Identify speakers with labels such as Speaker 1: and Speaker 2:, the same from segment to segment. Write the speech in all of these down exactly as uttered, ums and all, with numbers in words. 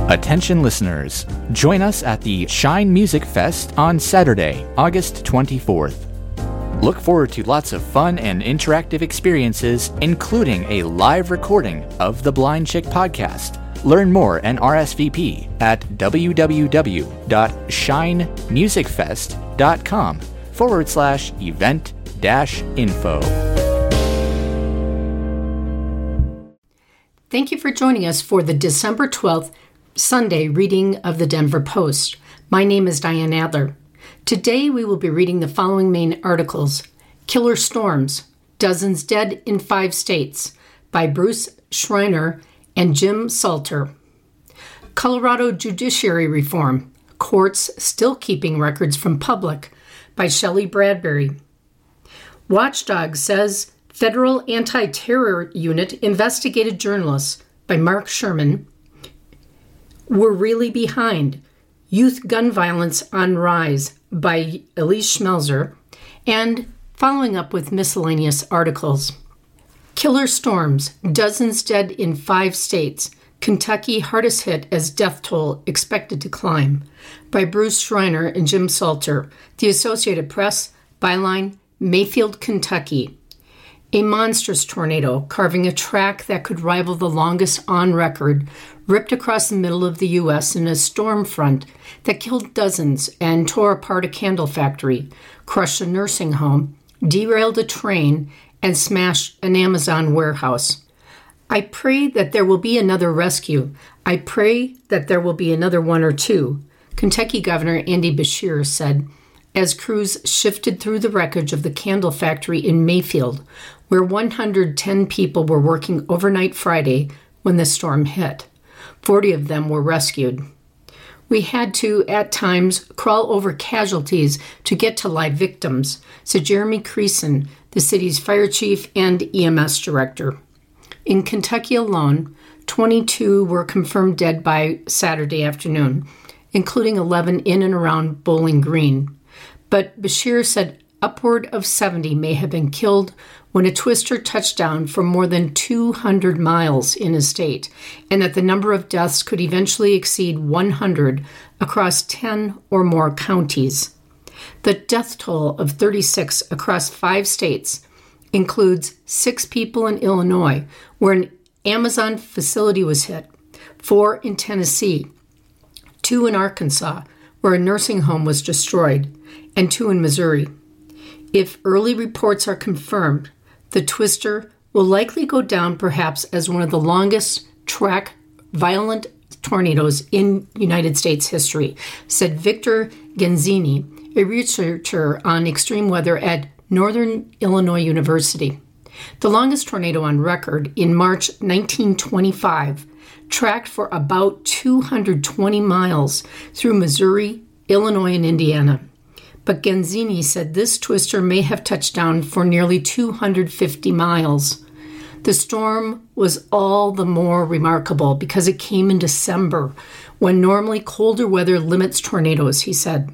Speaker 1: Attention listeners, join us at the Shine Music Fest on Saturday, August twenty-fourth. Look forward to lots of fun and interactive experiences, including a live recording of the Blind Chick podcast. Learn more and R S V P at www.shinemusicfest.com forward slash event dash info.
Speaker 2: Thank you for joining us for the December twelfth Sunday reading of the Denver Post. My name is Diane Adler. Today we will be reading the following main articles. Killer Storms, Dozens Dead in Five States by Bruce Schreiner and Jim Salter. Colorado Judiciary Reform, Courts Still Keeping Records from Public by Shelley Bradbury. Watchdog Says Federal Anti-Terror Unit Investigated Journalists by Mark Sherman. We're Really Behind, Youth Gun Violence on Rise by Elise Schmelzer, and following up with miscellaneous articles. Killer Storms, Dozens Dead in Five States, Kentucky Hardest Hit as Death Toll Expected to Climb by Bruce Schreiner and Jim Salter, The Associated Press, Byline, Mayfield, Kentucky. A monstrous tornado carving a track that could rival the longest on record ripped across the middle of the U S in a storm front that killed dozens and tore apart a candle factory, crushed a nursing home, derailed a train, and smashed an Amazon warehouse. I pray that there will be another rescue. I pray that there will be another one or two, Kentucky Governor Andy Beshear said, as crews shifted through the wreckage of the candle factory in Mayfield, where one hundred ten people were working overnight Friday when the storm hit. forty of them were rescued. We had to, at times, crawl over casualties to get to live victims, said Jeremy Creason, the city's fire chief and E M S director. In Kentucky alone, twenty-two were confirmed dead by Saturday afternoon, including eleven in and around Bowling Green. But Beshear said upward of seventy may have been killed when a twister touched down for more than two hundred miles in his state, and that the number of deaths could eventually exceed one hundred across ten or more counties. The death toll of thirty-six across five states includes six people in Illinois, where an Amazon facility was hit, four in Tennessee, two in Arkansas, where a nursing home was destroyed, and two in Missouri. If early reports are confirmed, the twister will likely go down perhaps as one of the longest track violent tornadoes in United States history, said Victor Genzini, a researcher on extreme weather at Northern Illinois University. The longest tornado on record in March nineteen twenty-five tracked for about two hundred twenty miles through Missouri, Illinois, and Indiana. But Genzini said this twister may have touched down for nearly two hundred fifty miles. The storm was all the more remarkable because it came in December, when normally colder weather limits tornadoes, he said.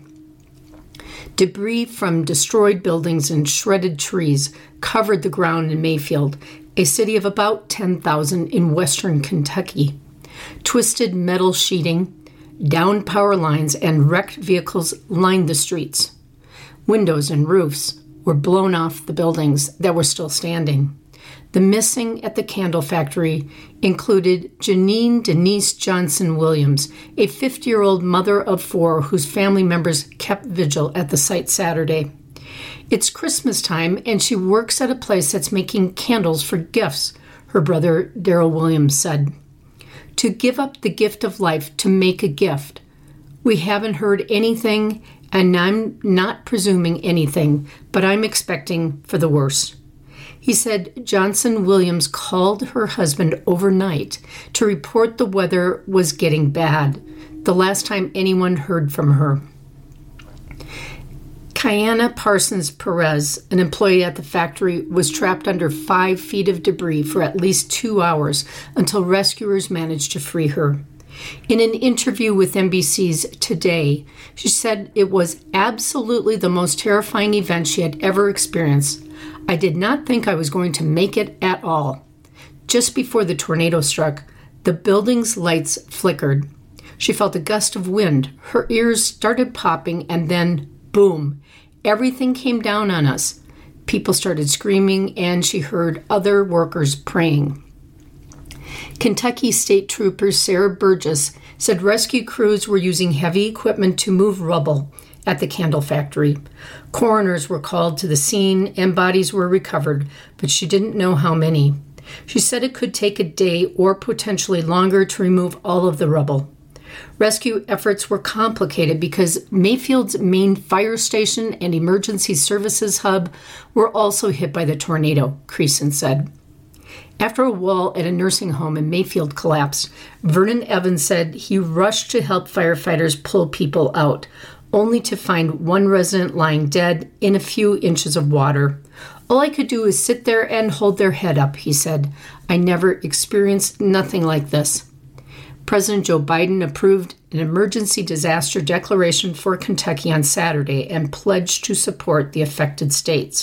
Speaker 2: Debris from destroyed buildings and shredded trees covered the ground in Mayfield, a city of about ten thousand in western Kentucky. Twisted metal sheeting, downed power lines, and wrecked vehicles lined the streets. Windows and roofs were blown off the buildings that were still standing. The missing at the candle factory included Janine Denise Johnson Williams, a fifty-year-old mother of four whose family members kept vigil at the site Saturday. It's Christmas time, and she works at a place that's making candles for gifts, her brother Daryl Williams said. To give up the gift of life to make a gift. We haven't heard anything, and I'm not presuming anything, but I'm expecting for the worst. He said Johnson Williams called her husband overnight to report the weather was getting bad, the last time anyone heard from her. Kiana Parsons Perez, an employee at the factory, was trapped under five feet of debris for at least two hours until rescuers managed to free her. In an interview with N B C's Today, she said it was absolutely the most terrifying event she had ever experienced. I did not think I was going to make it at all. Just before the tornado struck, the building's lights flickered. She felt a gust of wind. Her ears started popping, and then, boom, everything came down on us. People started screaming, and she heard other workers praying. Kentucky State Trooper Sarah Burgess said rescue crews were using heavy equipment to move rubble at the candle factory. Coroners were called to the scene and bodies were recovered, but she didn't know how many. She said it could take a day or potentially longer to remove all of the rubble. Rescue efforts were complicated because Mayfield's main fire station and emergency services hub were also hit by the tornado, Creason said. After a wall at a nursing home in Mayfield collapsed, Vernon Evans said he rushed to help firefighters pull people out, only to find one resident lying dead in a few inches of water. All I could do is sit there and hold their head up, he said. I never experienced nothing like this. President Joe Biden approved an emergency disaster declaration for Kentucky on Saturday and pledged to support the affected states.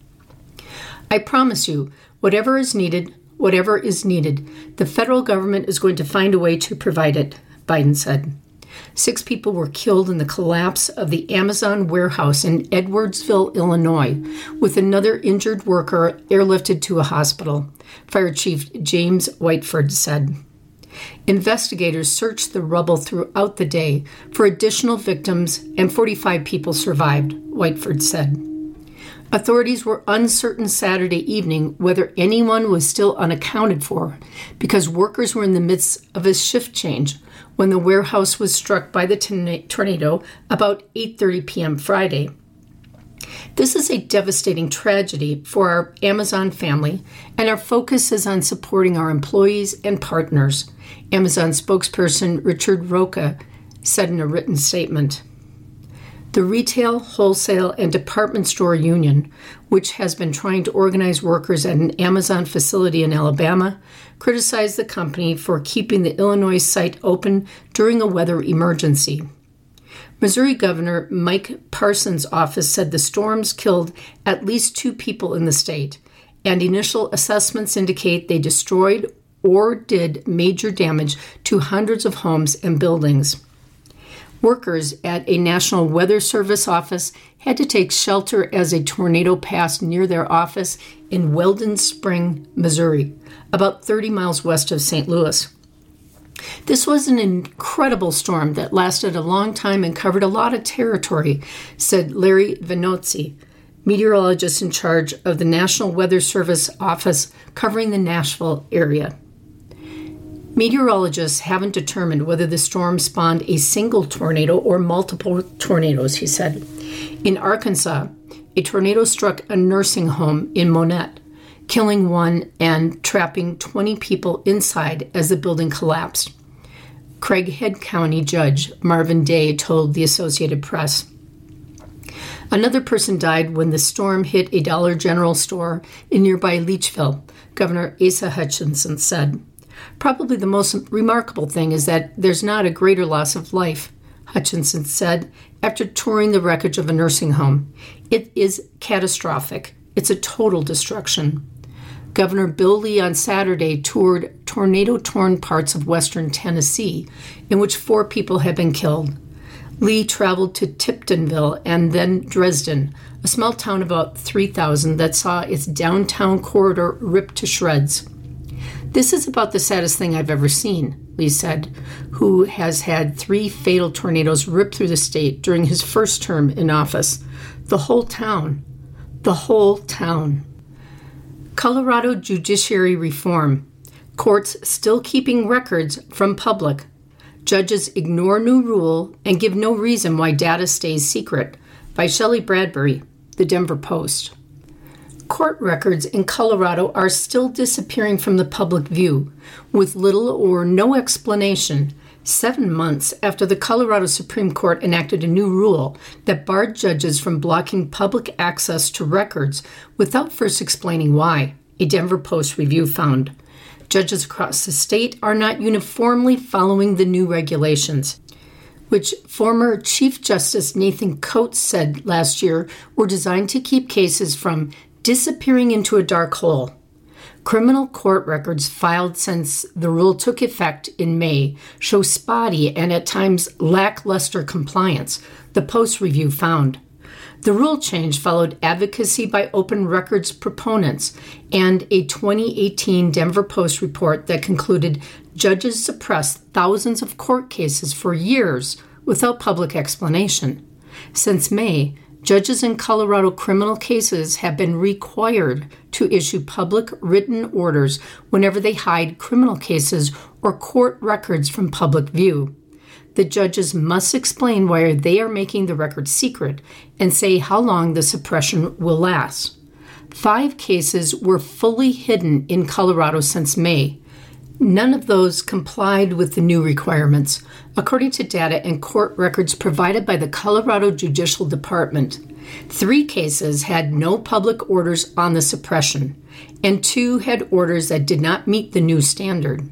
Speaker 2: I promise you, whatever is needed, whatever is needed, the federal government is going to find a way to provide it, Biden said. Six people were killed in the collapse of the Amazon warehouse in Edwardsville, Illinois, with another injured worker airlifted to a hospital, Fire Chief James Whiteford said. Investigators searched the rubble throughout the day for additional victims, and forty-five people survived, Whiteford said. Authorities were uncertain Saturday evening whether anyone was still unaccounted for because workers were in the midst of a shift change when the warehouse was struck by the tornado about eight thirty p.m. Friday. This is a devastating tragedy for our Amazon family, and our focus is on supporting our employees and partners, Amazon spokesperson Richard Roca said in a written statement. The Retail, Wholesale, and Department Store Union, which has been trying to organize workers at an Amazon facility in Alabama, criticized the company for keeping the Illinois site open during a weather emergency. Missouri Governor Mike Parson's office said the storms killed at least two people in the state, and initial assessments indicate they destroyed or did major damage to hundreds of homes and buildings. Workers at a National Weather Service office had to take shelter as a tornado passed near their office in Weldon Spring, Missouri, about thirty miles west of Saint Louis. This was an incredible storm that lasted a long time and covered a lot of territory, said Larry Venozzi, meteorologist in charge of the National Weather Service office covering the Nashville area. Meteorologists haven't determined whether the storm spawned a single tornado or multiple tornadoes, he said. In Arkansas, a tornado struck a nursing home in Monette, killing one and trapping twenty people inside as the building collapsed. Craighead County Judge Marvin Day told the Associated Press. Another person died when the storm hit a Dollar General store in nearby Leachville, Governor Asa Hutchinson said. Probably the most remarkable thing is that there's not a greater loss of life, Hutchinson said after touring the wreckage of a nursing home. It is catastrophic. It's a total destruction. Governor Bill Lee on Saturday toured tornado-torn parts of western Tennessee, in which four people had been killed. Lee traveled to Tiptonville and then Dresden, a small town of about three thousand that saw its downtown corridor ripped to shreds. This is about the saddest thing I've ever seen, Lee said, who has had three fatal tornadoes rip through the state during his first term in office. The whole town. The whole town. Colorado judiciary reform. Courts still keeping records from public. Judges ignore new rule and give no reason why data stays secret. By Shelley Bradbury, The Denver Post. Court records in Colorado are still disappearing from the public view, with little or no explanation, seven months after the Colorado Supreme Court enacted a new rule that barred judges from blocking public access to records without first explaining why, a Denver Post review found. Judges across the state are not uniformly following the new regulations, which former Chief Justice Nathan Coates said last year were designed to keep cases from disappearing into a dark hole. Criminal court records filed since the rule took effect in May show spotty and at times lackluster compliance, the Post review found. The rule change followed advocacy by open records proponents and a twenty eighteen Denver Post report that concluded judges suppressed thousands of court cases for years without public explanation. Since May, judges in Colorado criminal cases have been required to issue public written orders whenever they hide criminal cases or court records from public view. The judges must explain why they are making the record secret and say how long the suppression will last. Five cases were fully hidden in Colorado since May. None of those complied with the new requirements, according to data and court records provided by the Colorado Judicial Department. Three cases had no public orders on the suppression, and two had orders that did not meet the new standard.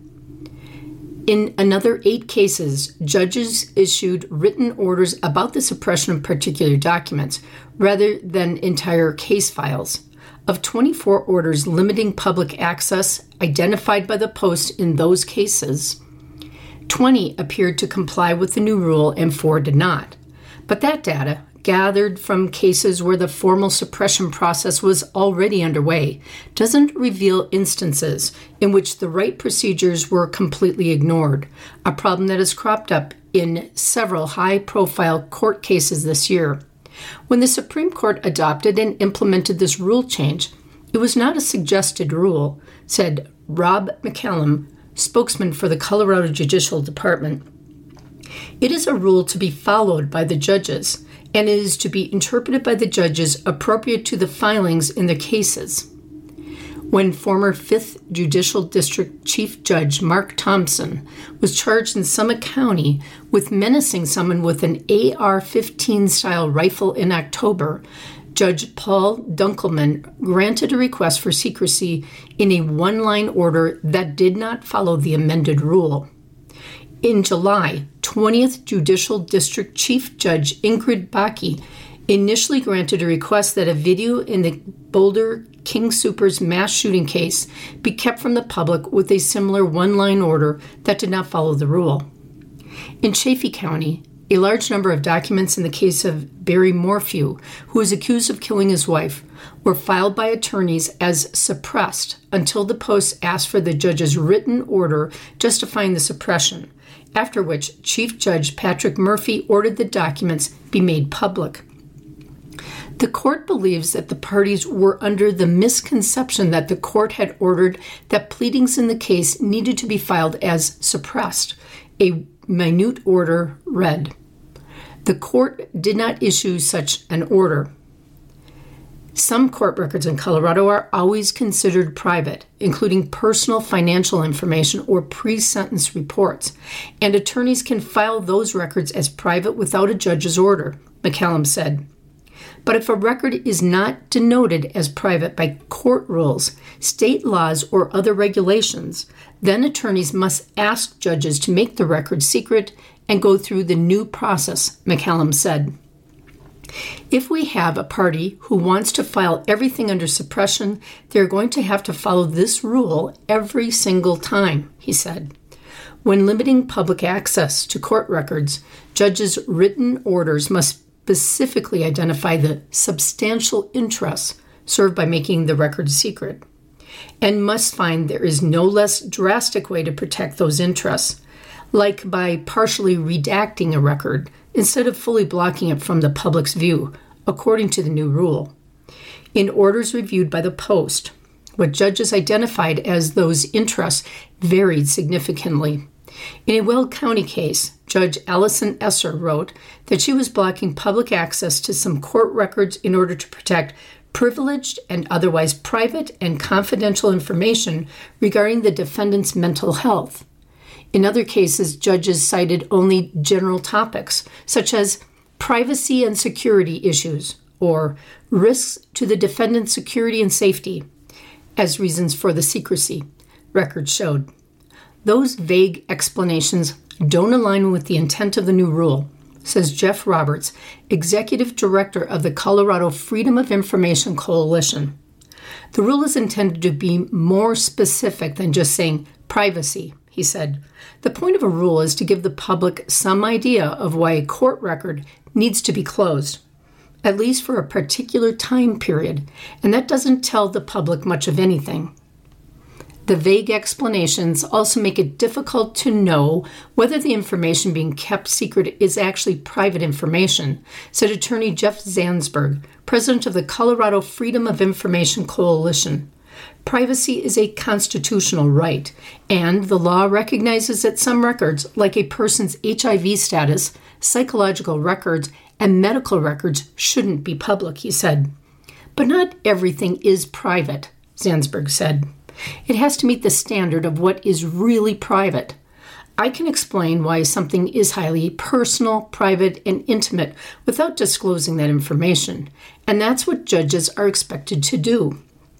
Speaker 2: In another eight cases, judges issued written orders about the suppression of particular documents rather than entire case files. Of twenty-four orders limiting public access identified by the Post in those cases, twenty appeared to comply with the new rule and four did not. But that data, gathered from cases where the formal suppression process was already underway, doesn't reveal instances in which the right procedures were completely ignored, a problem that has cropped up in several high-profile court cases this year. When the Supreme Court adopted and implemented this rule change, it was not a suggested rule, said Rob McCallum, spokesman for the Colorado Judicial Department. It is a rule to be followed by the judges, and it is to be interpreted by the judges appropriate to the filings in the cases. When former fifth Judicial District Chief Judge Mark Thompson was charged in Summit County with menacing someone with an A R fifteen style rifle in October, Judge Paul Dunkelman granted a request for secrecy in a one-line order that did not follow the amended rule. In July, twentieth Judicial District Chief Judge Ingrid Bakke initially granted a request that a video in the Boulder King Soopers mass shooting case be kept from the public with a similar one-line order that did not follow the rule. In Chaffee County, a large number of documents in the case of Barry Morphew, who was accused of killing his wife, were filed by attorneys as suppressed until the Post asked for the judge's written order justifying the suppression, after which Chief Judge Patrick Murphy ordered the documents be made public. The court believes that the parties were under the misconception that the court had ordered that pleadings in the case needed to be filed as suppressed. A minute order read. The court did not issue such an order. Some court records in Colorado are always considered private, including personal financial information or pre-sentence reports, and attorneys can file those records as private without a judge's order, McCallum said. But if a record is not denoted as private by court rules, state laws, or other regulations, then attorneys must ask judges to make the record secret and go through the new process, McCallum said. If we have a party who wants to file everything under suppression, they're going to have to follow this rule every single time, he said. When limiting public access to court records, judges' written orders must specifically identify the substantial interests served by making the record secret, and must find there is no less drastic way to protect those interests, like by partially redacting a record instead of fully blocking it from the public's view, according to the new rule. In orders reviewed by the Post, what judges identified as those interests varied significantly. In a Weld County case, Judge Allison Esser wrote that she was blocking public access to some court records in order to protect privileged and otherwise private and confidential information regarding the defendant's mental health. In other cases, judges cited only general topics, such as privacy and security issues or risks to the defendant's security and safety, as reasons for the secrecy, records showed. Those vague explanations don't align with the intent of the new rule, says Jeff Roberts, Executive Director of the Colorado Freedom of Information Coalition. The rule is intended to be more specific than just saying privacy, he said. The point of a rule is to give the public some idea of why a court record needs to be closed, at least for a particular time period, and that doesn't tell the public much of anything. The vague explanations also make it difficult to know whether the information being kept secret is actually private information, said Attorney Jeff Zandsberg, president of the Colorado Freedom of Information Coalition. Privacy is a constitutional right, and the law recognizes that some records, like a person's H I V status, psychological records, and medical records, shouldn't be public, he said. But not everything is private, Zandsberg said. It has to meet the standard of what is really private. I can explain why something is highly personal, private, and intimate without disclosing that information, and that's what judges are expected to do.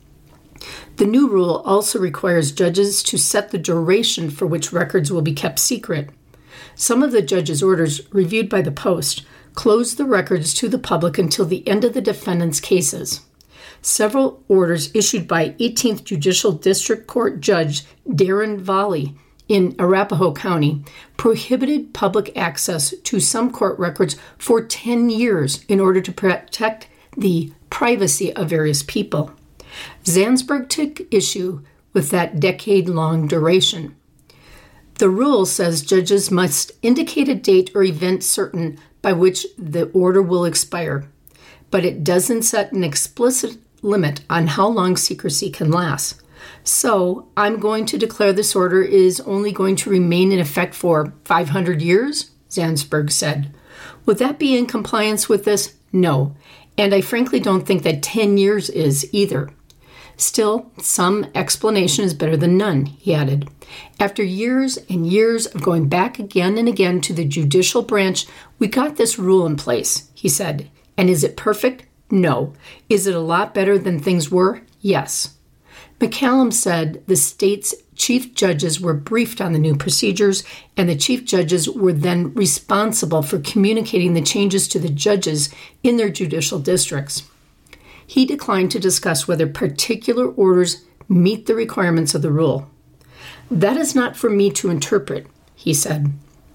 Speaker 2: The new rule also requires judges to set the duration for which records will be kept secret. Some of the judges' orders, reviewed by the Post, close the records to the public until the end of the defendant's cases. Several orders issued by eighteenth Judicial District Court Judge Darren Volley in Arapahoe County prohibited public access to some court records for ten years in order to protect the privacy of various people. Zandsberg took issue with that decade-long duration. The rule says judges must indicate a date or event certain by which the order will expire, but it doesn't set an explicit limit on how long secrecy can last. So, I'm going to declare this order is only going to remain in effect for five hundred years, Zandsberg said. Would that be in compliance with this? No. And I frankly don't think that ten years is either. Still, some explanation is better than none, he added. After years and years of going back again and again to the judicial branch, we got this rule in place, he said. And is it perfect? No. Is it a lot better than things were? Yes. McCallum said the state's chief judges were briefed on the new procedures, and the chief judges were then responsible for communicating the changes to the judges in their judicial districts. He declined to discuss whether particular orders meet the requirements of the rule. That is not for me to interpret, he said.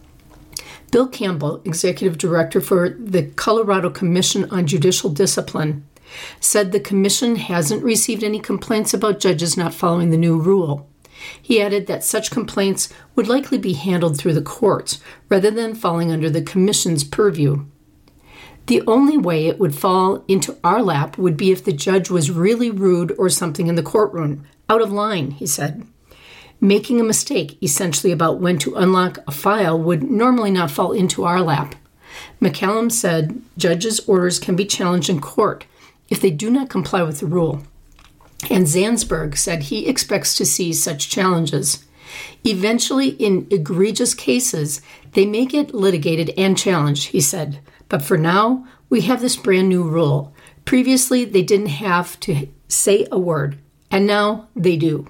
Speaker 2: Bill Campbell, executive director for the Colorado Commission on Judicial Discipline, said the commission hasn't received any complaints about judges not following the new rule. He added that such complaints would likely be handled through the courts rather than falling under the commission's purview. The only way it would fall into our lap would be if the judge was really rude or something in the courtroom, out of line, he said. Making a mistake, essentially about when to unlock a file, would normally not fall into our lap. McCallum said judges' orders can be challenged in court if they do not comply with the rule. And Zandsberg said he expects to see such challenges. Eventually, in egregious cases, they may get litigated and challenged, he said. But for now, we have this brand new rule. Previously, they didn't have to say a word, and now they do.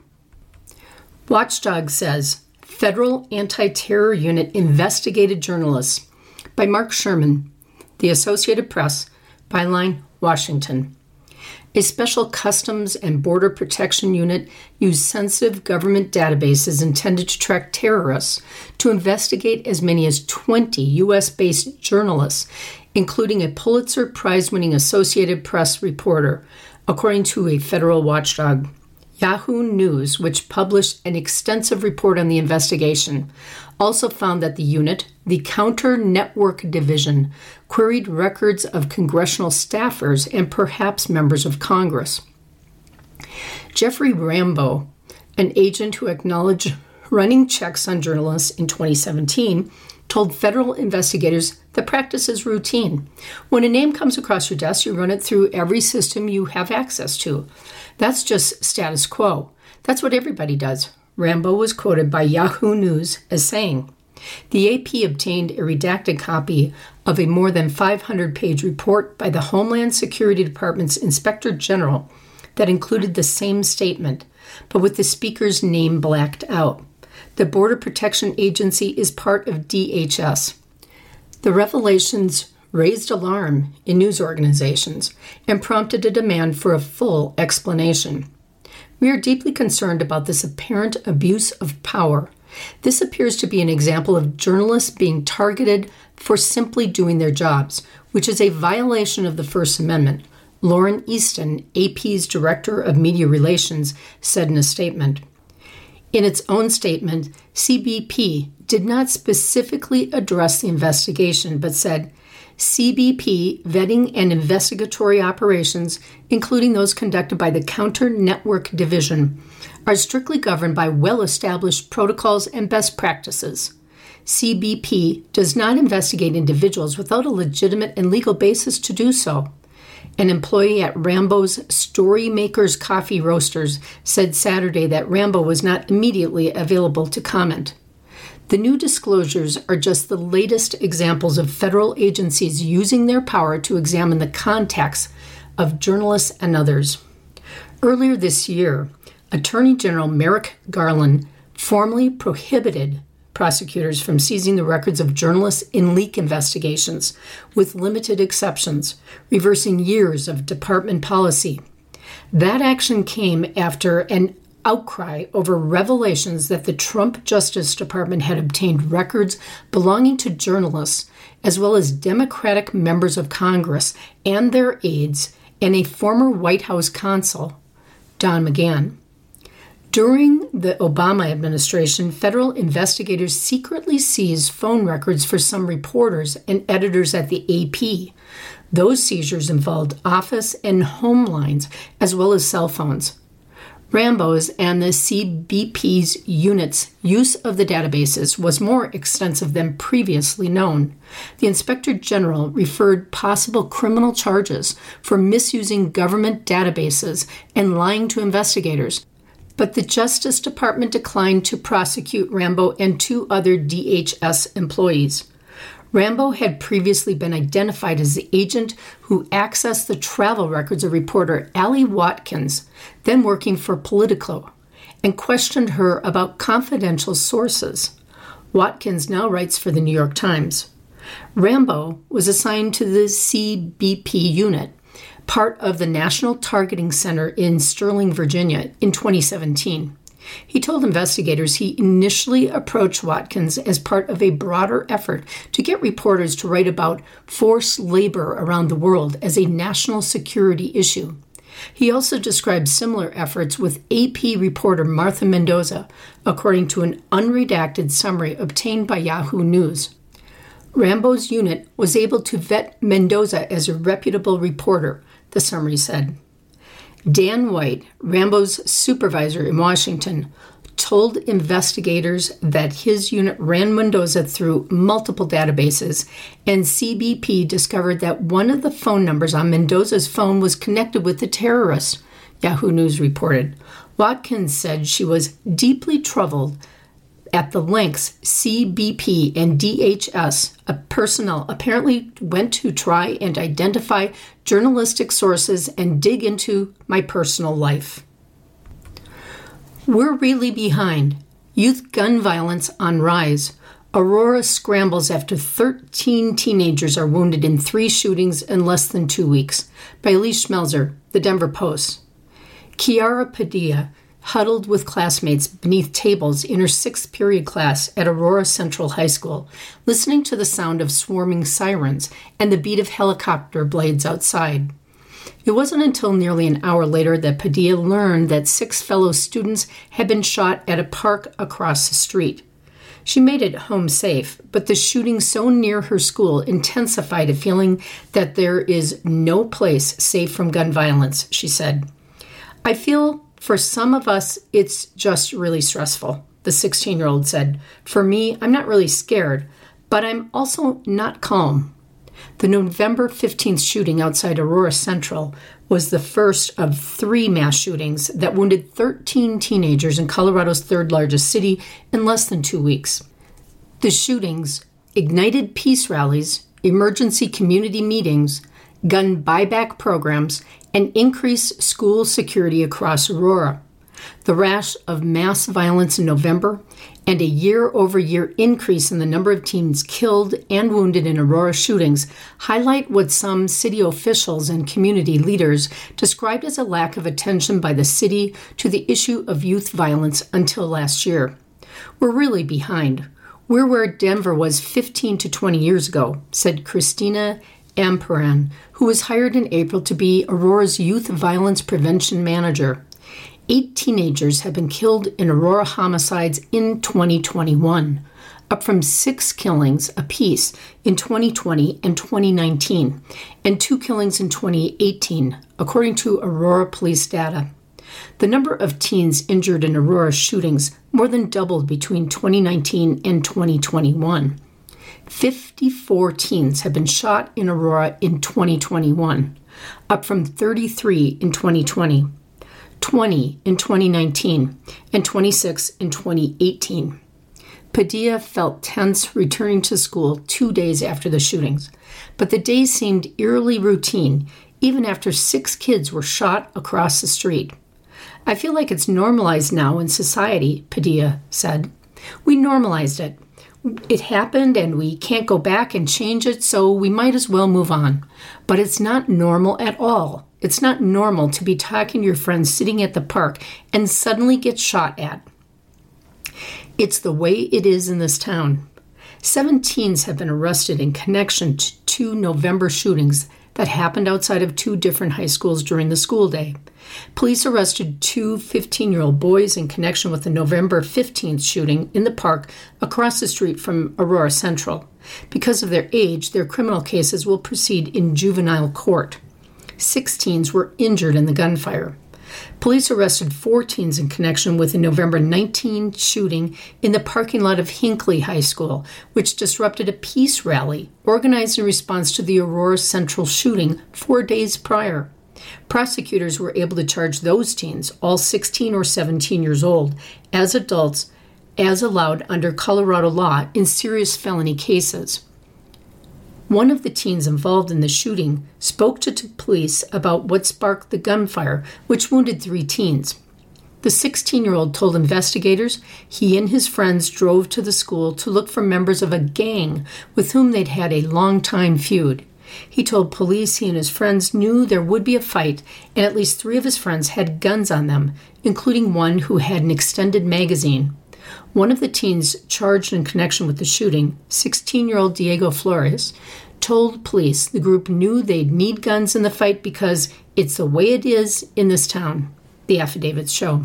Speaker 2: Watchdog says, Federal Anti-Terror Unit Investigated Journalists by Mark Sherman, The Associated Press, Byline, Washington. A special Customs and Border Protection Unit used sensitive government databases intended to track terrorists to investigate as many as twenty U S-based journalists, including a Pulitzer Prize-winning Associated Press reporter, according to a federal watchdog. Yahoo News, which published an extensive report on the investigation, also found that the unit, the Counter Network Division, queried records of congressional staffers and perhaps members of Congress. Jeffrey Rambo, an agent who acknowledged running checks on journalists in twenty seventeen, told federal investigators the practice is routine. When a name comes across your desk, you run it through every system you have access to. That's just status quo. That's what everybody does. Rambo was quoted by Yahoo News as saying. The A P obtained a redacted copy of a more than five hundred page report by the Homeland Security Department's Inspector General that included the same statement, but with the speaker's name blacked out. The Border Protection Agency is part of D H S. The revelations raised alarm in news organizations and prompted a demand for a full explanation. We are deeply concerned about this apparent abuse of power. This appears to be an example of journalists being targeted for simply doing their jobs, which is a violation of the First Amendment, Lauren Easton, A P's Director of Media Relations, said in a statement. In its own statement, C B P did not specifically address the investigation, but said, C B P vetting and investigatory operations, including those conducted by the Counter Network Division, are strictly governed by well-established protocols and best practices. C B P does not investigate individuals without a legitimate and legal basis to do so. An employee at Rambo's Storymakers Coffee Roasters said Saturday that Rambo was not immediately available to comment. The new disclosures are just the latest examples of federal agencies using their power to examine the contacts of journalists and others. Earlier this year, Attorney General Merrick Garland formally prohibited prosecutors from seizing the records of journalists in leak investigations, with limited exceptions, reversing years of department policy. That action came after an outcry over revelations that the Trump Justice Department had obtained records belonging to journalists, as well as Democratic members of Congress and their aides, and a former White House counsel, Don McGahn. During the Obama administration, federal investigators secretly seized phone records for some reporters and editors at the A P. Those seizures involved office and home lines, as well as cell phones. Rambo's and the C B P's units' use of the databases was more extensive than previously known. The Inspector General referred possible criminal charges for misusing government databases and lying to investigators, but the Justice Department declined to prosecute Rambo and two other D H S employees. Rambo had previously been identified as the agent who accessed the travel records of reporter Allie Watkins, then working for Politico, and questioned her about confidential sources. Watkins now writes for the New York Times. Rambo was assigned to the C B P unit, part of the National Targeting Center in Sterling, Virginia, in twenty seventeen. He told investigators he initially approached Watkins as part of a broader effort to get reporters to write about forced labor around the world as a national security issue. He also described similar efforts with A P reporter Martha Mendoza, according to an unredacted summary obtained by Yahoo News. Rambo's unit was able to vet Mendoza as a reputable reporter, the summary said. Dan White, Rambo's supervisor in Washington, told investigators that his unit ran Mendoza through multiple databases, and C B P discovered that one of the phone numbers on Mendoza's phone was connected with the terrorist, Yahoo News reported. Watkins said she was deeply troubled at the lengths C B P and D H S personnel apparently went to try and identify journalistic sources and dig into my personal life. We're really behind. Youth gun violence on rise. Aurora scrambles after thirteen teenagers are wounded in three shootings in less than two weeks. By Elise Schmelzer, The Denver Post. Kiara Padilla huddled with classmates beneath tables in her sixth period class at Aurora Central High School, listening to the sound of swarming sirens and the beat of helicopter blades outside. It wasn't until nearly an hour later that Padilla learned that six fellow students had been shot at a park across the street. She made it home safe, but the shooting so near her school intensified a feeling that there is no place safe from gun violence, she said. I feel for some of us, it's just really stressful, the sixteen-year-old said. For me, I'm not really scared, but I'm also not calm. The November fifteenth shooting outside Aurora Central was the first of three mass shootings that wounded thirteen teenagers in Colorado's third largest city in less than two weeks. The shootings ignited peace rallies, emergency community meetings, gun buyback programs, and increased school security across Aurora. The rash of mass violence in November and a year-over-year increase in the number of teens killed and wounded in Aurora shootings highlight what some city officials and community leaders described as a lack of attention by the city to the issue of youth violence until last year. We're really behind. We're where Denver was fifteen to twenty years ago, said Christina Amperan, who was hired in April to be Aurora's Youth Violence Prevention Manager. Eight teenagers have been killed in Aurora homicides in twenty twenty-one, up from six killings apiece in twenty twenty and twenty nineteen, and two killings in twenty eighteen, according to Aurora police data. The number of teens injured in Aurora shootings more than doubled between twenty nineteen and twenty twenty-one. fifty-four teens have been shot in Aurora in twenty twenty-one, up from thirty-three in twenty twenty, twenty in twenty nineteen, and twenty-six in twenty eighteen. Padilla felt tense returning to school two days after the shootings, but the days seemed eerily routine, even after six kids were shot across the street. I feel like it's normalized now in society, Padilla said. We normalized it. It happened and we can't go back and change it, so we might as well move on. But it's not normal at all. It's not normal to be talking to your friends sitting at the park and suddenly get shot at. It's the way it is in this town. Seven teens have been arrested in connection to two November shootings that happened outside of two different high schools during the school day. Police arrested two fifteen-year-old boys in connection with the November fifteenth shooting in the park across the street from Aurora Central. Because of their age, their criminal cases will proceed in juvenile court. Six teens were injured in the gunfire. Police arrested four teens in connection with the November nineteenth shooting in the parking lot of Hinckley High School, which disrupted a peace rally organized in response to the Aurora Central shooting four days prior. Prosecutors were able to charge those teens, all sixteen or seventeen years old, as adults, as allowed under Colorado law in serious felony cases. One of the teens involved in the shooting spoke to police about what sparked the gunfire, which wounded three teens. The sixteen-year-old told investigators he and his friends drove to the school to look for members of a gang with whom they'd had a long-time feud. He told police he and his friends knew there would be a fight, and at least three of his friends had guns on them, including one who had an extended magazine. One of the teens charged in connection with the shooting, sixteen-year-old Diego Flores, told police the group knew they'd need guns in the fight because it's the way it is in this town, the affidavits show.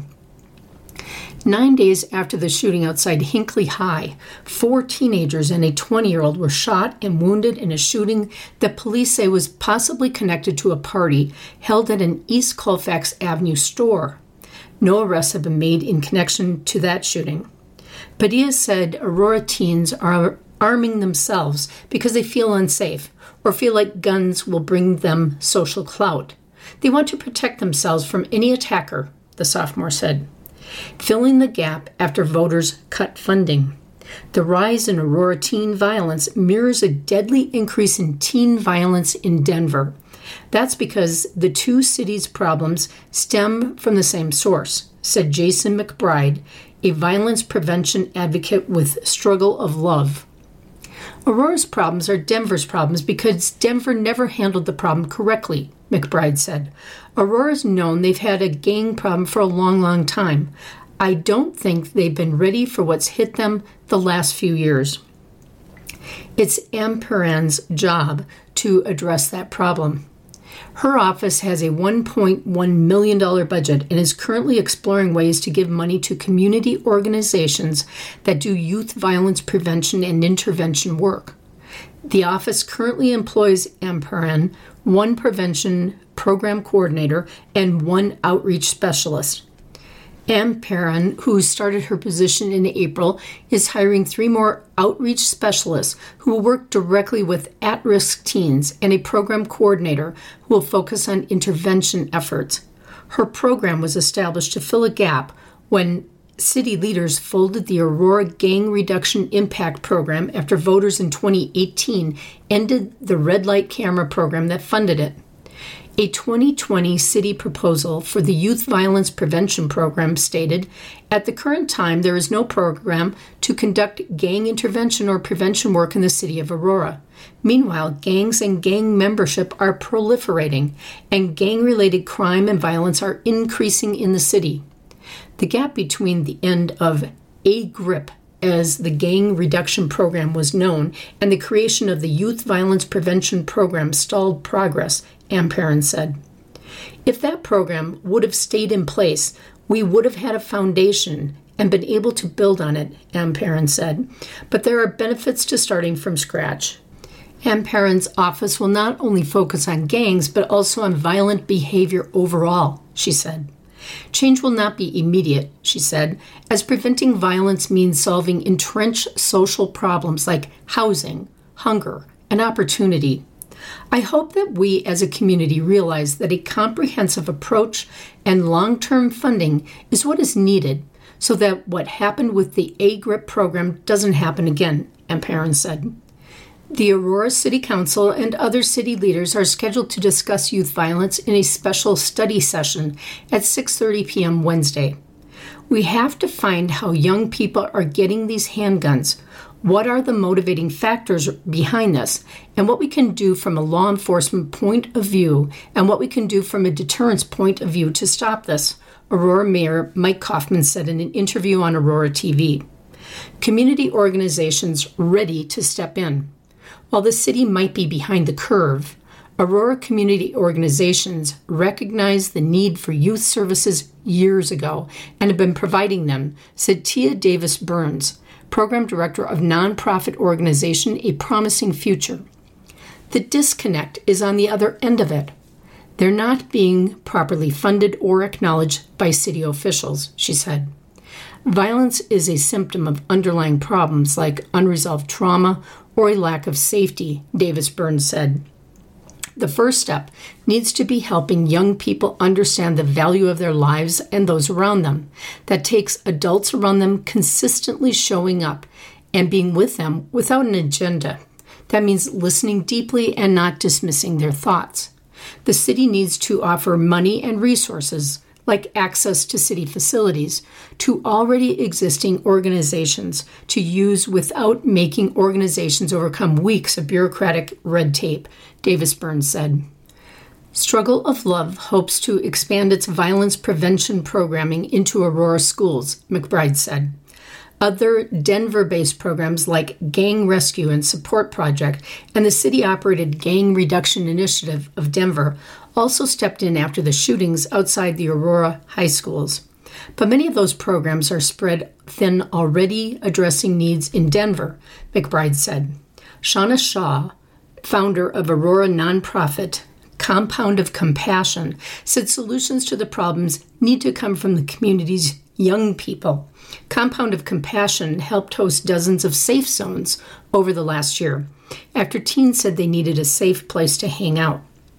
Speaker 2: Nine days after the shooting outside Hinckley High, four teenagers and a twenty-year-old were shot and wounded in a shooting that police say was possibly connected to a party held at an East Colfax Avenue store. No arrests have been made in connection to that shooting. Padilla said Aurora teens are arming themselves because they feel unsafe or feel like guns will bring them social clout. They want to protect themselves from any attacker, the sophomore said, filling the gap after voters cut funding. The rise in Aurora teen violence mirrors a deadly increase in teen violence in Denver. That's because the two cities' problems stem from the same source, said Jason McBride, a violence prevention advocate with Struggle of Love. Aurora's problems are Denver's problems because Denver never handled the problem correctly, McBride said. Aurora's known they've had a gang problem for a long, long time. I don't think they've been ready for what's hit them the last few years. It's Amperan's job to address that problem. Her office has a one point one million dollars budget and is currently exploring ways to give money to community organizations that do youth violence prevention and intervention work. The office currently employs Amperan, one prevention program coordinator, and one outreach specialist. Amperan, who started her position in April, is hiring three more outreach specialists who will work directly with at-risk teens and a program coordinator who will focus on intervention efforts. Her program was established to fill a gap when city leaders folded the Aurora Gang Reduction Impact Program after voters in twenty eighteen ended the red light camera program that funded it. A twenty twenty city proposal for the Youth Violence Prevention Program stated, at the current time, there is no program to conduct gang intervention or prevention work in the city of Aurora. Meanwhile, gangs and gang membership are proliferating, and gang-related crime and violence are increasing in the city. The gap between the end of A G R I P, as the Gang Reduction Program was known, and the creation of the Youth Violence Prevention Program stalled progress, Amparin said. If that program would have stayed in place, we would have had a foundation and been able to build on it, Amparin said. But there are benefits to starting from scratch. Amparin's office will not only focus on gangs, but also on violent behavior overall, she said. Change will not be immediate, she said, as preventing violence means solving entrenched social problems like housing, hunger, and opportunity. I hope that we as a community realize that a comprehensive approach and long-term funding is what is needed so that what happened with the A G R I P program doesn't happen again, Amparin said. The Aurora City Council and other city leaders are scheduled to discuss youth violence in a special study session at six thirty p.m. Wednesday. We have to find how young people are getting these handguns, what are the motivating factors behind this, and what we can do from a law enforcement point of view, and what we can do from a deterrence point of view to stop this, Aurora Mayor Mike Kaufman said in an interview on Aurora T V. Community organizations ready to step in. While the city might be behind the curve, Aurora community organizations recognized the need for youth services years ago and have been providing them, said Tia Davis Burns, program director of nonprofit organization A Promising Future. The disconnect is on the other end of it. They're not being properly funded or acknowledged by city officials, she said. Violence is a symptom of underlying problems like unresolved trauma or a lack of safety, Davis Burns said. The first step needs to be helping young people understand the value of their lives and those around them. That takes adults around them consistently showing up and being with them without an agenda. That means listening deeply and not dismissing their thoughts. The city needs to offer money and resources, like access to city facilities, to already existing organizations to use without making organizations overcome weeks of bureaucratic red tape, Davis Burns said. Struggle of Love hopes to expand its violence prevention programming into Aurora schools, McBride said. Other Denver-based programs like Gang Rescue and Support Project and the city-operated Gang Reduction Initiative of Denver also stepped in after the shootings outside the Aurora high schools. But many of those programs are spread thin, already addressing needs in Denver, McBride said. Shauna Shaw, founder of Aurora nonprofit Compound of Compassion, said solutions to the problems need to come from the community's young people. Compound of Compassion helped host dozens of safe zones over the last year, after teens said they needed a safe place to hang out.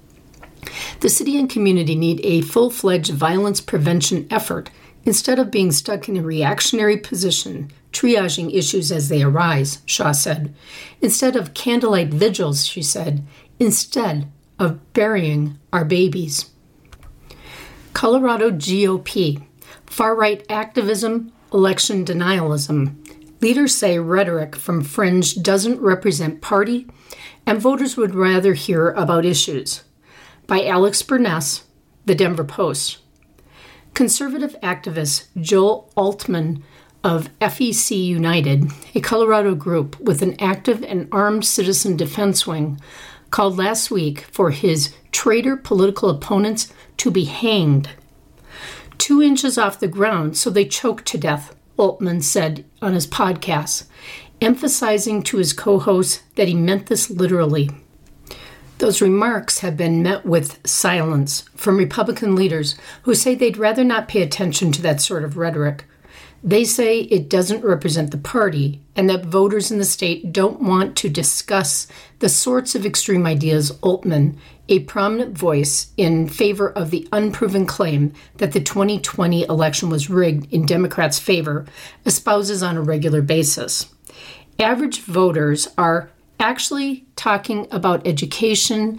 Speaker 2: The city and community need a full-fledged violence prevention effort instead of being stuck in a reactionary position, triaging issues as they arise, Shaw said. Instead of candlelight vigils, she said, instead of burying our babies. Colorado G O P, far-right activism, election denialism. Leaders say rhetoric from fringe doesn't represent party, and voters would rather hear about issues. By Alex Burness, The Denver Post. Conservative activist Joel Altman of F E C United, a Colorado group with an active and armed citizen defense wing, called last week for his traitor political opponents to be hanged. Two inches off the ground, so they choked to death, Altman said on his podcast, emphasizing to his co-hosts that he meant this literally. Those remarks have been met with silence from Republican leaders who say they'd rather not pay attention to that sort of rhetoric. They say it doesn't represent the party and that voters in the state don't want to discuss the sorts of extreme ideas Altman, a prominent voice in favor of the unproven claim that the twenty twenty election was rigged in Democrats' favor, espouses on a regular basis. Average voters are actually talking about education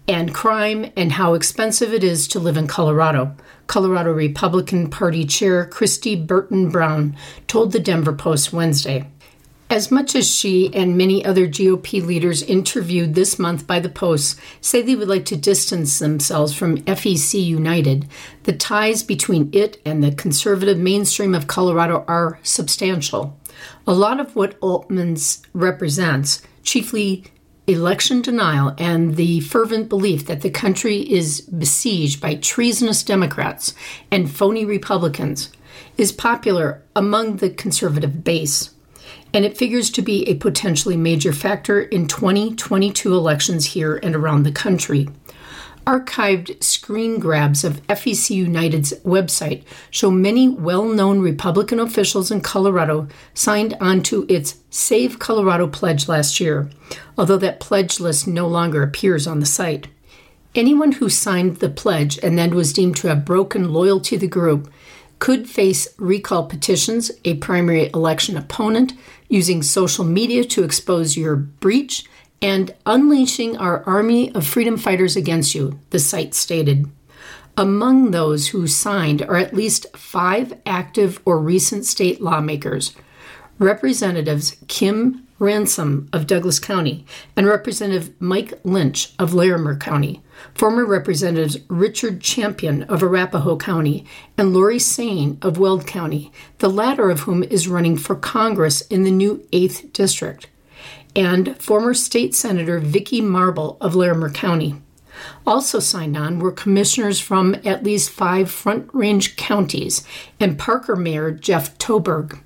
Speaker 2: and crime and how expensive it is to live in Colorado. Colorado Republican Party Chair Kristi Burton Brown told the Denver Post Wednesday. As much as she and many other G O P leaders interviewed this month by the Post say they would like to distance themselves from F E C United, the ties between it and the conservative mainstream of Colorado are substantial. A lot of what Oltmans represents, chiefly election denial and the fervent belief that the country is besieged by treasonous Democrats and phony Republicans, is popular among the conservative base. And it figures to be a potentially major factor in twenty twenty-two elections here and around the country. Archived screen grabs of F E C United's website show many well-known Republican officials in Colorado signed onto its Save Colorado pledge last year, although that pledge list no longer appears on the site. Anyone who signed the pledge and then was deemed to have broken loyalty to the group could face recall petitions, a primary election opponent, using social media to expose your breach, and unleashing our army of freedom fighters against you, the site stated. Among those who signed are at least five active or recent state lawmakers, Representatives Kim Ransom of Douglas County and Representative Mike Lynch of Larimer County, former Representatives Richard Champion of Arapahoe County and Lori Sain of Weld County, the latter of whom is running for Congress in the new eighth District, and former State Senator Vicki Marble of Larimer County. Also signed on were commissioners from at least five Front Range counties and Parker Mayor Jeff Toberg.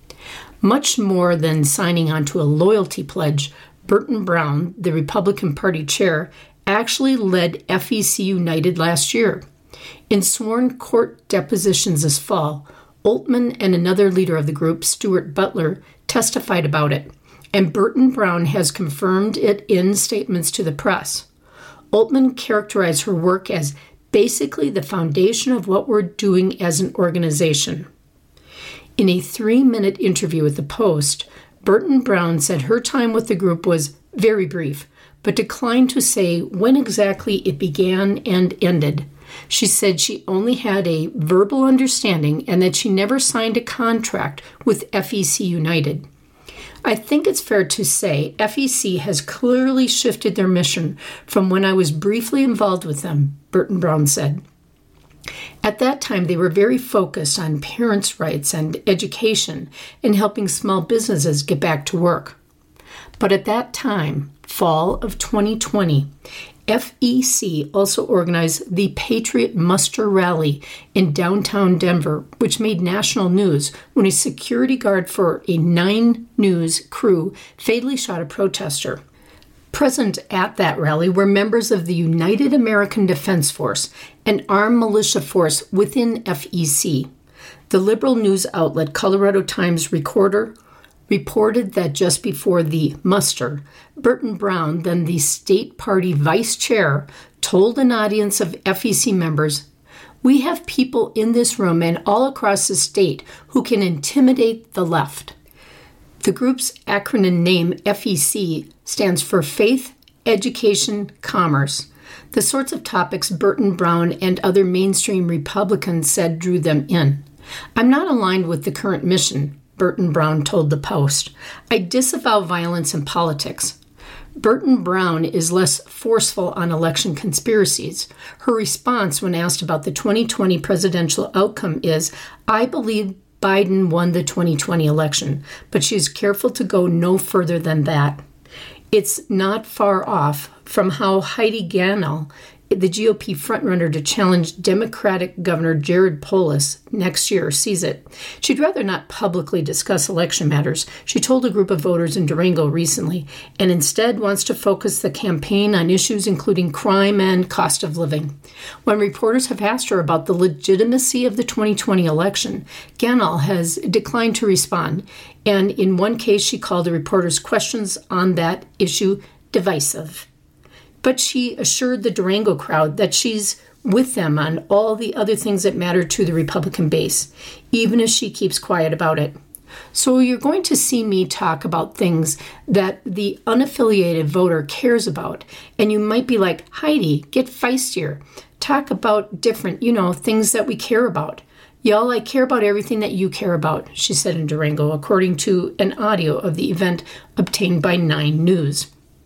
Speaker 2: Much more than signing on to a loyalty pledge, Burton Brown, the Republican Party chair, actually led F E C United last year. In sworn court depositions this fall, Oltman and another leader of the group, Stuart Butler, testified about it, and Burton Brown has confirmed it in statements to the press. Oltman characterized her work as basically the foundation of what we're doing as an organization. In a three-minute interview with the Post, Burton Brown said her time with the group was very brief, but declined to say when exactly it began and ended. She said she only had a verbal understanding and that she never signed a contract with F E C United. I think it's fair to say F E C has clearly shifted their mission from when I was briefly involved with them, Burton Brown said. At that time, they were very focused on parents' rights and education and helping small businesses get back to work. But at that time, fall of twenty twenty, F E C also organized the Patriot Muster Rally in downtown Denver, which made national news when a security guard for a Nine News crew fatally shot a protester. Present at that rally were members of the United American Defense Force, an armed militia force within F E C. The liberal news outlet Colorado Times Recorder reported that just before the muster, Burton Brown, then the state party vice chair, told an audience of F E C members, "We have people in this room and all across the state who can intimidate the left." The group's acronym name, F E C, stands for Faith, Education, Commerce, the sorts of topics Burton Brown and other mainstream Republicans said drew them in. "I'm not aligned with the current mission," Burton Brown told the Post. "I disavow violence in politics." Burton Brown is less forceful on election conspiracies. Her response when asked about the twenty twenty presidential outcome is, "I believe Biden won the twenty twenty election, but she is careful to go no further than that." It's not far off from how Heidi Ganahl, the G O P frontrunner to challenge Democratic Governor Jared Polis next year, sees it. She'd rather not publicly discuss election matters, she told a group of voters in Durango recently, and instead wants to focus the campaign on issues including crime and cost of living. When reporters have asked her about the legitimacy of the twenty twenty election, Ganahl has declined to respond, and in one case she called the reporters' questions on that issue divisive. But she assured the Durango crowd that she's with them on all the other things that matter to the Republican base, even if she keeps quiet about it. So you're going to see me talk about things that the unaffiliated voter cares about. And you might be like, Heidi, get feistier. Talk about different, you know, things that we care about. Y'all, I care about everything that you care about, she said in Durango, according to an audio of the event obtained by Nine News.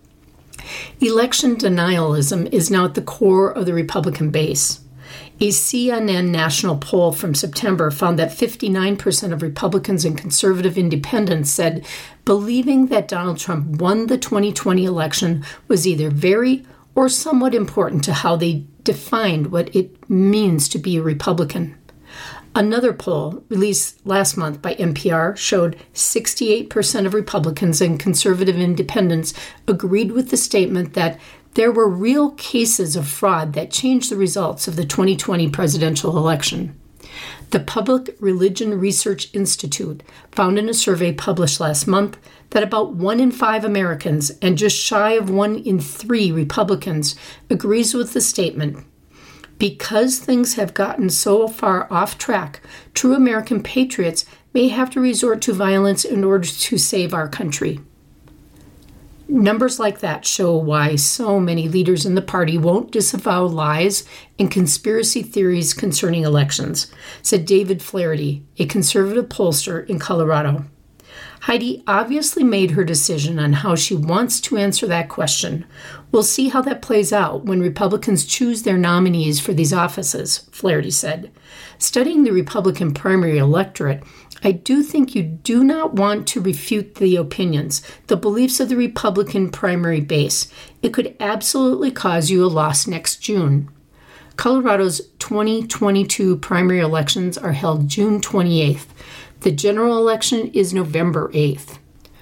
Speaker 2: Election denialism is now at the core of the Republican base. A C N N national poll from September found that fifty-nine percent of Republicans and conservative independents said believing that Donald Trump won the twenty twenty election was either very or somewhat important to how they defined what it means to be a Republican. Another poll released last month by N P R showed sixty-eight percent of Republicans and conservative independents agreed with the statement that there were real cases of fraud that changed the results of the twenty twenty presidential election. The Public Religion Research Institute found in a survey published last month that about one in five Americans and just shy of one in three Republicans agrees with the statement. Because things have gotten so far off track, true American patriots may have to resort to violence in order to save our country. Numbers like that show why so many leaders in the party won't disavow lies and conspiracy theories concerning elections, said David Flaherty, a conservative pollster in Colorado. Heidi obviously made her decision on how she wants to answer that question. We'll see how that plays out when Republicans choose their nominees for these offices, Flaherty said. Studying the Republican primary electorate, I do think you do not want to refute the opinions, the beliefs of the Republican primary base. It could absolutely cause you a loss next June. Colorado's twenty twenty-two primary elections are held June twenty-eighth. The general election is November eighth.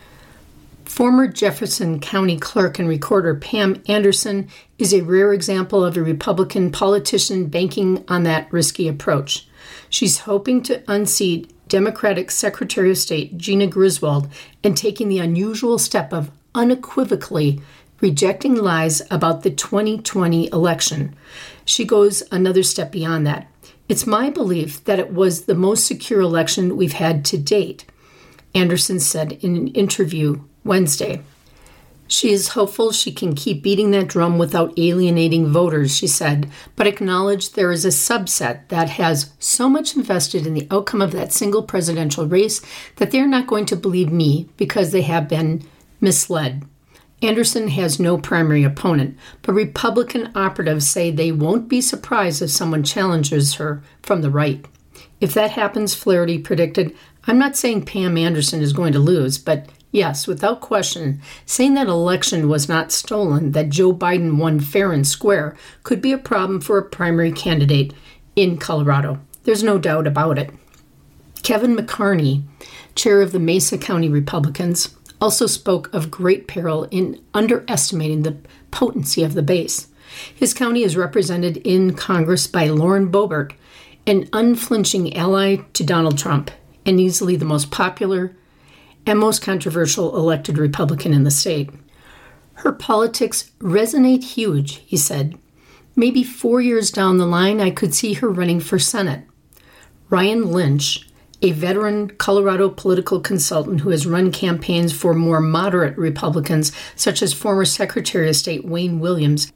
Speaker 2: Former Jefferson County Clerk and Recorder Pam Anderson is a rare example of a Republican politician banking on that risky approach. She's hoping to unseat Democratic Secretary of State Gina Griswold and taking the unusual step of unequivocally rejecting lies about the twenty twenty election. She goes another step beyond that. It's my belief that it was the most secure election we've had to date, Anderson said in an interview Wednesday. She is hopeful she can keep beating that drum without alienating voters, she said, but acknowledged there is a subset that has so much invested in the outcome of that single presidential race that they're not going to believe me because they have been misled. Anderson has no primary opponent, but Republican operatives say they won't be surprised if someone challenges her from the right. If that happens, Flaherty predicted, I'm not saying Pam Anderson is going to lose, but yes, without question, saying that election was not stolen, that Joe Biden won fair and square, could be a problem for a primary candidate in Colorado. There's no doubt about it. Kevin McCarney, chair of the Mesa County Republicans, also spoke of great peril in underestimating the potency of the base. His county is represented in Congress by Lauren Boebert, an unflinching ally to Donald Trump, and easily the most popular and most controversial elected Republican in the state. Her politics resonate huge, he said. Maybe four years down the line, I could see her running for Senate. Ryan Lynch, a veteran Colorado political consultant who has run campaigns for more moderate Republicans, such as former Secretary of State Wayne Williams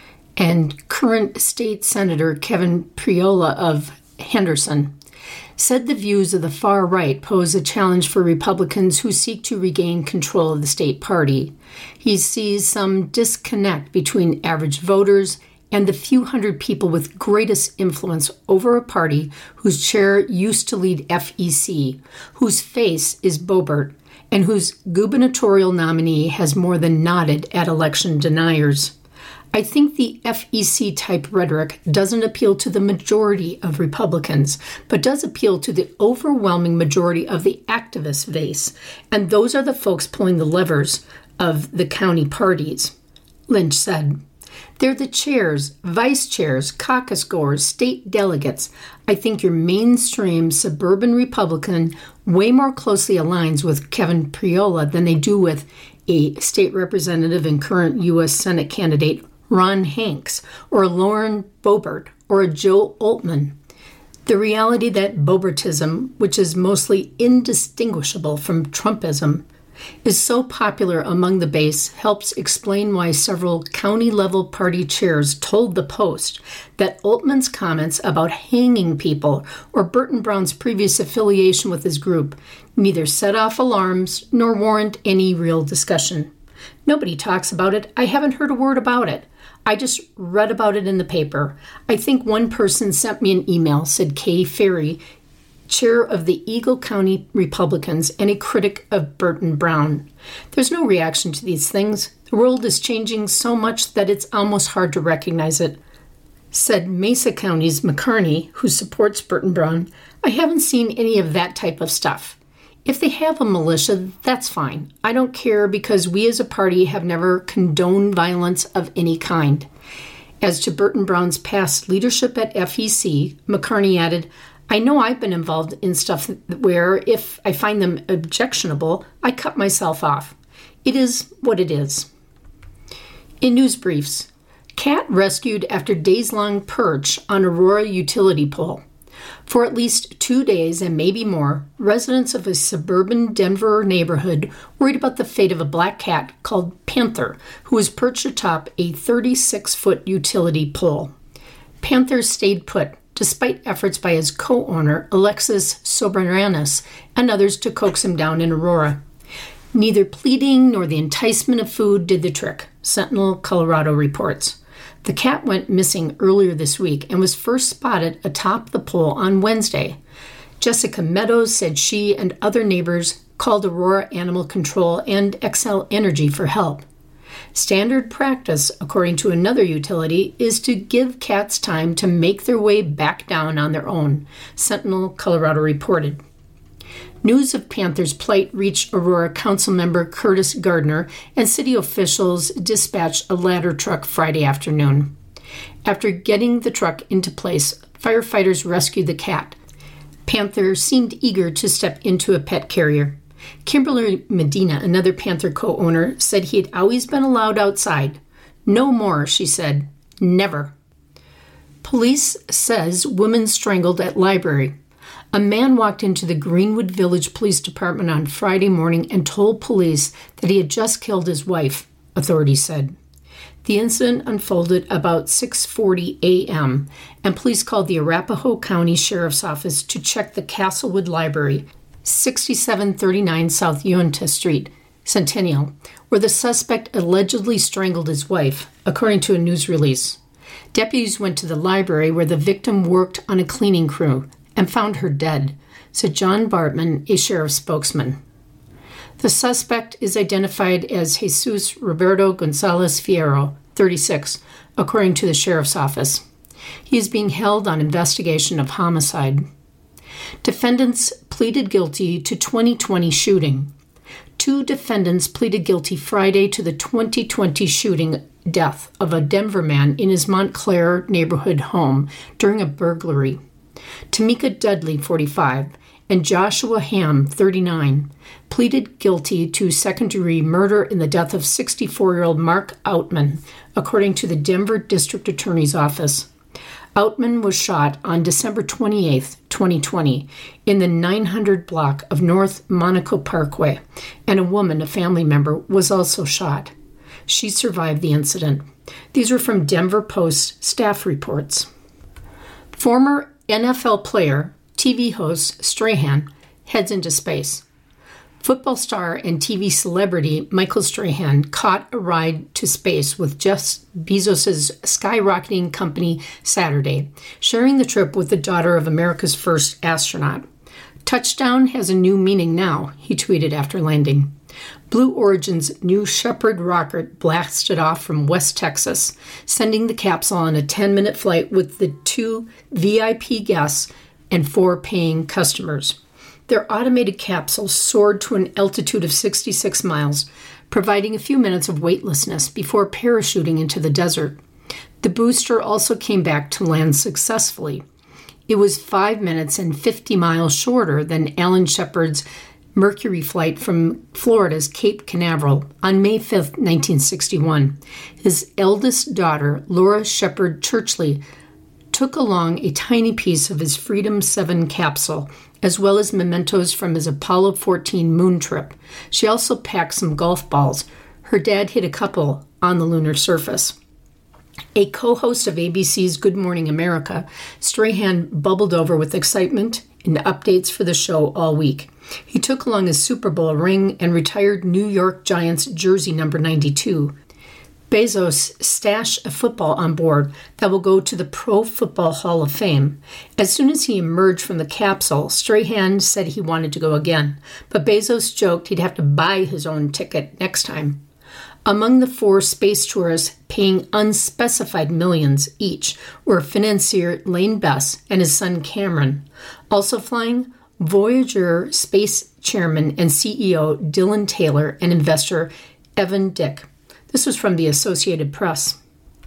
Speaker 2: and current state Senator Kevin Priola of Henderson, said the views of the far right pose a challenge for Republicans who seek to regain control of the state party. He sees some disconnect between average voters and the few hundred people with greatest influence over a party whose chair used to lead F E C, whose face is Boebert, and whose gubernatorial nominee has more than nodded at election deniers. I think the F E C-type rhetoric doesn't appeal to the majority of Republicans, but does appeal to the overwhelming majority of the activist base, and those are the folks pulling the levers of the county parties, Lynch said. They're the chairs, vice chairs, caucus goers, state delegates. I think your mainstream suburban Republican way more closely aligns with Kevin Priola than they do with a state representative and current U S Senate candidate Ron Hanks, or Lauren Boebert, or a Joe Altman. The reality that Bobertism, which is mostly indistinguishable from Trumpism, is so popular among the base helps explain why several county-level party chairs told the Post that Oltmann's comments about hanging people or Burton Brown's previous affiliation with his group neither set off alarms nor warrant any real discussion. Nobody talks about it. I haven't heard a word about it. I just read about it in the paper. I think one person sent me an email, said Kay Ferry, chair of the Eagle County Republicans and a critic of Burton Brown. There's no reaction to these things. The world is changing so much that it's almost hard to recognize it. Said Mesa County's McCarney, who supports Burton Brown, I haven't seen any of that type of stuff. If they have a militia, that's fine. I don't care because we as a party have never condoned violence of any kind. As to Burton Brown's past leadership at F E C, McCarney added, I know I've been involved in stuff where, if I find them objectionable, I cut myself off. It is what it is. In news briefs, cat rescued after days-long perch on Aurora utility pole. For at least two days and maybe more, residents of a suburban Denver neighborhood worried about the fate of a black cat called Panther, who was perched atop a thirty-six foot utility pole. Panther stayed put, despite efforts by his co-owner, Alexis Sobranis, and others to coax him down in Aurora. Neither pleading nor the enticement of food did the trick, Sentinel Colorado reports. The cat went missing earlier this week and was first spotted atop the pole on Wednesday. Jessica Meadows said she and other neighbors called Aurora Animal Control and Xcel Energy for help. Standard practice, according to another utility, is to give cats time to make their way back down on their own, Sentinel Colorado reported. News of Panther's plight reached Aurora Councilmember Curtis Gardner, and city officials dispatched a ladder truck Friday afternoon. After getting the truck into place, firefighters rescued the cat. Panther seemed eager to step into a pet carrier. Kimberly Medina, another Panther co-owner, said he had always been allowed outside. No more, she said. Never. Police says woman strangled at library. A man walked into the Greenwood Village Police Department on Friday morning and told police that he had just killed his wife, authorities said. The incident unfolded about six forty a.m., and police called the Arapahoe County Sheriff's Office to check the Castlewood Library, sixty-seven thirty-nine South Uinta Street, Centennial, where the suspect allegedly strangled his wife, according to a news release. Deputies went to the library where the victim worked on a cleaning crew and found her dead, said John Bartman, a sheriff's spokesman. The suspect is identified as Jesus Roberto Gonzalez Fierro, thirty-six, according to the sheriff's office. He is being held on investigation of homicide. Defendants pleaded guilty to twenty twenty shooting. Two defendants pleaded guilty Friday to the twenty twenty shooting death of a Denver man in his Montclair neighborhood home during a burglary. Tamika Dudley, forty-five, and Joshua Ham, thirty-nine, pleaded guilty to second-degree murder in the death of sixty-four-year-old Mark Outman, according to the Denver District Attorney's Office. Outman was shot on December twenty-eighth, twenty twenty, in the nine hundred block of North Monaco Parkway, and a woman, a family member, was also shot. She survived the incident. These were from Denver Post staff reports. Former N F L player, T V host Strahan heads into space. Football star and T V celebrity Michael Strahan caught a ride to space with Jeff Bezos' skyrocketing company Saturday, sharing the trip with the daughter of America's first astronaut. Touchdown has a new meaning now, he tweeted after landing. Blue Origin's New Shepard rocket blasted off from West Texas, sending the capsule on a ten-minute flight with the two V I P guests and four paying customers. Their automated capsule soared to an altitude of sixty-six miles, providing a few minutes of weightlessness before parachuting into the desert. The booster also came back to land successfully. It was five minutes and fifty miles shorter than Alan Shepard's Mercury flight from Florida's Cape Canaveral on May fifth, nineteen sixty-one. His eldest daughter, Laura Shepard Churchley, took along a tiny piece of his Freedom seven capsule, as well as mementos from his Apollo fourteen moon trip. She also packed some golf balls. Her dad hit a couple on the lunar surface. A co-host of A B C's Good Morning America, Strahan bubbled over with excitement and updates for the show all week. He took along his Super Bowl ring and retired New York Giants jersey number ninety-two. Bezos stashed a football on board that will go to the Pro Football Hall of Fame. As soon as he emerged from the capsule, Strahan said he wanted to go again, but Bezos joked he'd have to buy his own ticket next time. Among the four space tourists paying unspecified millions each were financier Lane Bess and his son Cameron. Also flying, Voyager Space Chairman and C E O Dylan Taylor and investor Evan Dick. This was from the Associated Press.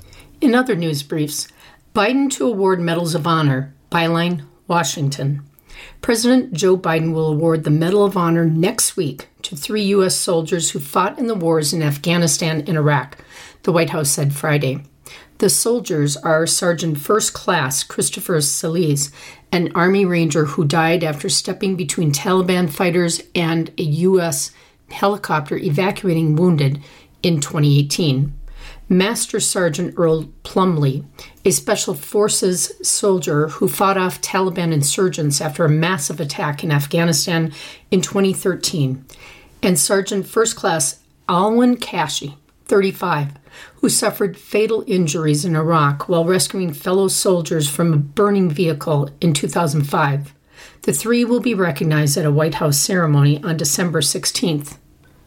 Speaker 2: In other news briefs, Biden to award Medals of Honor, byline, Washington. President Joe Biden will award the Medal of Honor next week to three U S soldiers who fought in the wars in Afghanistan and Iraq, the White House said Friday. The soldiers are Sergeant First Class Christopher Salis, an Army Ranger who died after stepping between Taliban fighters and a U S helicopter evacuating wounded in twenty eighteen. Master Sergeant Earl Plumley, a Special Forces soldier who fought off Taliban insurgents after a massive attack in Afghanistan in twenty thirteen, and Sergeant First Class Alwyn Kashi, thirty-five, who suffered fatal injuries in Iraq while rescuing fellow soldiers from a burning vehicle in two thousand five. The three will be recognized at a White House ceremony on December sixteenth.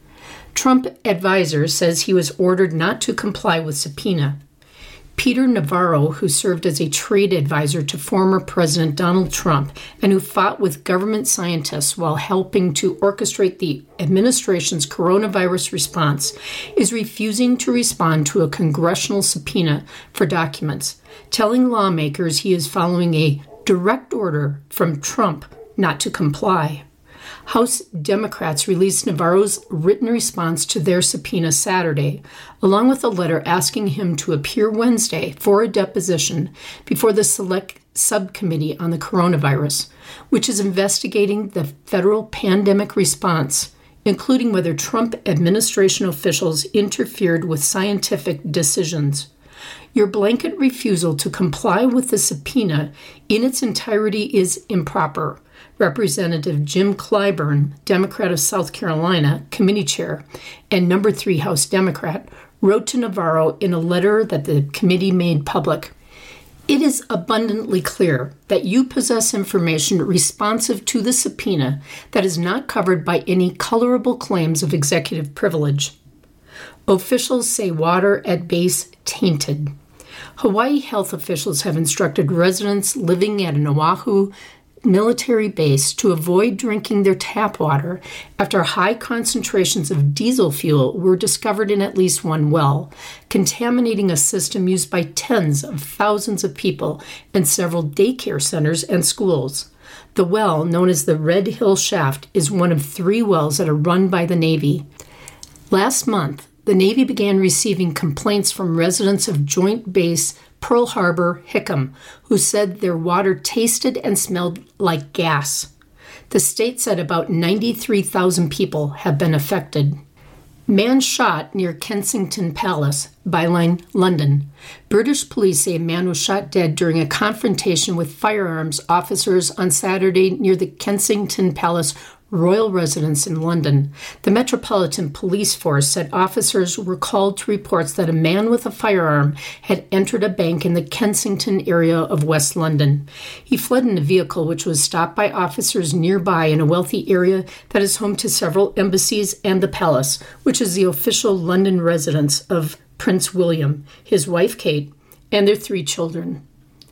Speaker 2: Trump advisor says he was ordered not to comply with subpoena. Peter Navarro, who served as a trade advisor to former President Donald Trump and who fought with government scientists while helping to orchestrate the administration's coronavirus response, is refusing to respond to a congressional subpoena for documents, telling lawmakers he is following a direct order from Trump not to comply. House Democrats released Navarro's written response to their subpoena Saturday, along with a letter asking him to appear Wednesday for a deposition before the Select Subcommittee on the Coronavirus, which is investigating the federal pandemic response, including whether Trump administration officials interfered with scientific decisions. Your blanket refusal to comply with the subpoena in its entirety is improper, Representative Jim Clyburn, Democrat of South Carolina, committee chair, and number three House Democrat, wrote to Navarro in a letter that the committee made public. It is abundantly clear that you possess information responsive to the subpoena that is not covered by any colorable claims of executive privilege. Officials say water at base tainted. Hawaii health officials have instructed residents living at an Oahu military base to avoid drinking their tap water after high concentrations of diesel fuel were discovered in at least one well, contaminating a system used by tens of thousands of people and several daycare centers and schools. The well, known as the Red Hill Shaft, is one of three wells that are run by the Navy. Last month, the Navy began receiving complaints from residents of Joint Base Pearl Harbor, Hickam, who said their water tasted and smelled like gas. The state said about ninety-three thousand people have been affected. Man shot near Kensington Palace, byline London. British police say a man was shot dead during a confrontation with firearms officers on Saturday near the Kensington Palace royal residence in London. The Metropolitan Police Force said officers were called to reports that a man with a firearm had entered a bank in the Kensington area of West London. He fled in a vehicle which was stopped by officers nearby in a wealthy area that is home to several embassies and the palace, which is the official London residence of Prince William, his wife Kate, and their three children.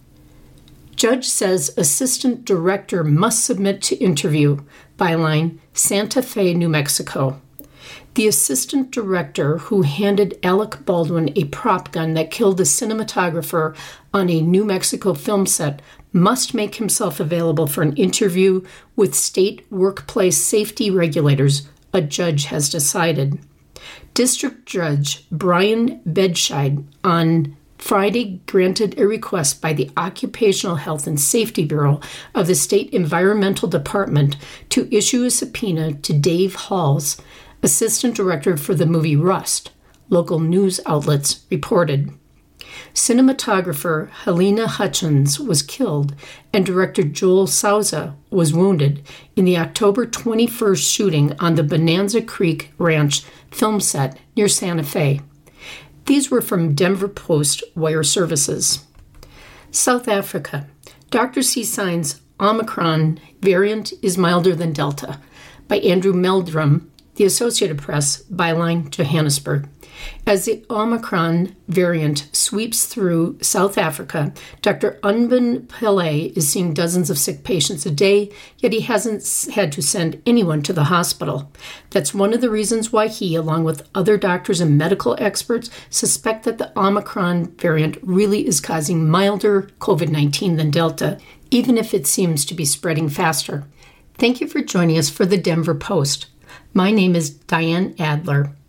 Speaker 2: Judge says assistant director must submit to interview, byline, Santa Fe, New Mexico. The assistant director who handed Alec Baldwin a prop gun that killed a cinematographer on a New Mexico film set must make himself available for an interview with state workplace safety regulators, a judge has decided. District Judge Brian Bedscheid on Friday granted a request by the Occupational Health and Safety Bureau of the State Environmental Department to issue a subpoena to Dave Halls, assistant director for the movie Rust, local news outlets reported. Cinematographer Helena Hutchins was killed and director Joel Souza was wounded in the October twenty-first shooting on the Bonanza Creek Ranch film set near Santa Fe. These were from Denver Post Wire Services. South Africa. Doctor C signs Omicron variant is milder than Delta by Andrew Meldrum, The Associated Press, byline Johannesburg. As the Omicron variant sweeps through South Africa, Doctor Unban Pillay is seeing dozens of sick patients a day, yet he hasn't had to send anyone to the hospital. That's one of the reasons why he, along with other doctors and medical experts, suspect that the Omicron variant really is causing milder covid nineteen than Delta, even if it seems to be spreading faster. Thank you for joining us for the Denver Post. My name is Diane Adler.